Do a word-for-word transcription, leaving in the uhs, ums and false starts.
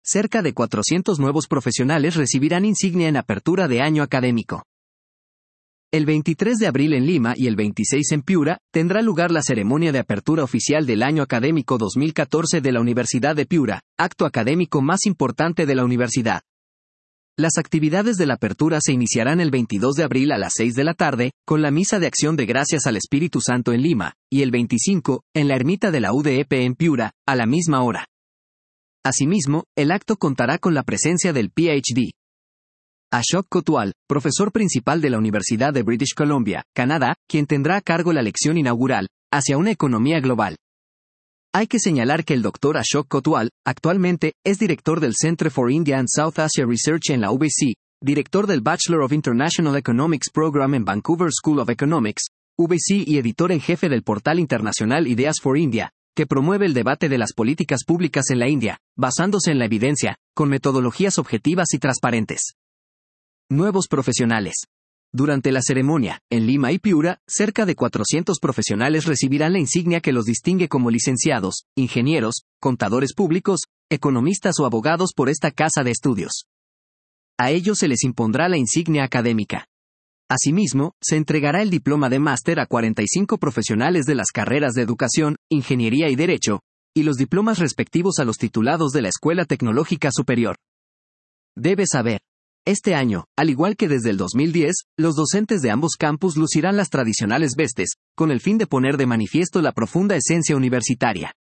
cerca de cuatrocientos nuevos profesionales recibirán insignia en apertura de año académico. El veintitrés de abril en Lima y el veintiséis en Piura, tendrá lugar la ceremonia de apertura oficial del año académico dos mil catorce de la Universidad de Piura, acto académico más importante de la universidad. Las actividades de la apertura se iniciarán el veintidós de abril a las seis de la tarde, con la misa de acción de gracias al Espíritu Santo en Lima, y el veinticinco, en la ermita de la U D E P en Piura, a la misma hora. Asimismo, el acto contará con la presencia del P H D Ashok Kotwal, profesor principal de la Universidad de British Columbia, Canadá, quien tendrá a cargo la lección inaugural, Hacia una economía global. Hay que señalar que el doctor Ashok Kotwal, actualmente, es director del Centre for India and South Asia Research en la U B C, director del Bachelor of International Economics Program en Vancouver School of Economics, U B C y editor en jefe del portal internacional Ideas for India, que promueve el debate de las políticas públicas en la India, basándose en la evidencia, con metodologías objetivas y transparentes. Nuevos profesionales. Durante la ceremonia, en Lima y Piura, cerca de cuatrocientos profesionales recibirán la insignia que los distingue como licenciados, ingenieros, contadores públicos, economistas o abogados por esta casa de estudios. A ellos se les impondrá la insignia académica. Asimismo, se entregará el diploma de máster a cuarenta y cinco profesionales de las carreras de Educación, Ingeniería y Derecho, y los diplomas respectivos a los titulados de la Escuela Tecnológica Superior. Debe saber. Este año, al igual que desde el dos mil diez, los docentes de ambos campus lucirán las tradicionales vestes, con el fin de poner de manifiesto la profunda esencia universitaria.